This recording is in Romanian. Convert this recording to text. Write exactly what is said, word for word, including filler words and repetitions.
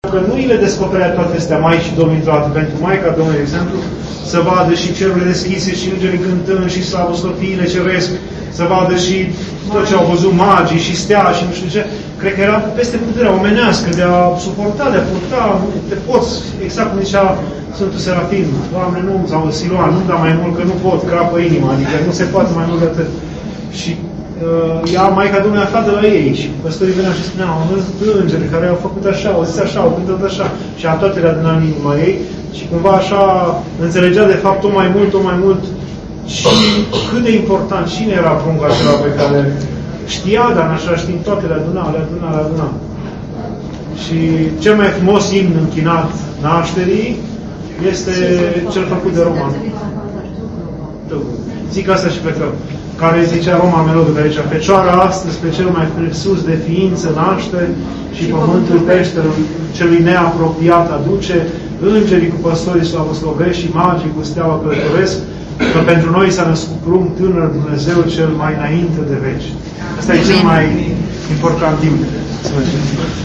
Că nu îi le descoperea toate astea Maicii Domnului toate, pentru Maica Domnului, de exemplu, să vadă și cerurile deschise și îngerii cântând și slavoscopiile ceresc, să vadă și tot ce au văzut magii și stea și nu știu ce. Cred că era peste puterea omenească de a suporta, de a purta, te poți, exact cum zicea Sfântul Serafim, Doamne, nu, sau Siloan, nu da mai mult, că nu pot, crapă inima, adică nu se poate mai mult de atât. Și uh, ea, Maica Domnului, afla de la ei și păstorii veneau și spuneau, am văzut îngeri care au făcut așa, au zis așa, au cântat așa și a toate le aduna în inima ei și cumva așa înțelegea de fapt tot mai mult, tot mai mult și cât de important, cine era pruncul acela pe care știa, dar în același timp toate le aduna, le aduna, le aduna. Și cel mai frumos imn închinat nașterii este cel făcut de Roman. Zic asta și plecăm. Care zicea Roma Melodul aici, Fecioara astăzi pe cel mai presus de ființă naște și pământul peșterul celui neapropiat aduce, îngerii cu păstorii slavoslovești și magii cu steaua călătoresc, că pentru noi s-a născut prunc tânăr Dumnezeu cel mai înainte de veci. Asta e cel mai important timp.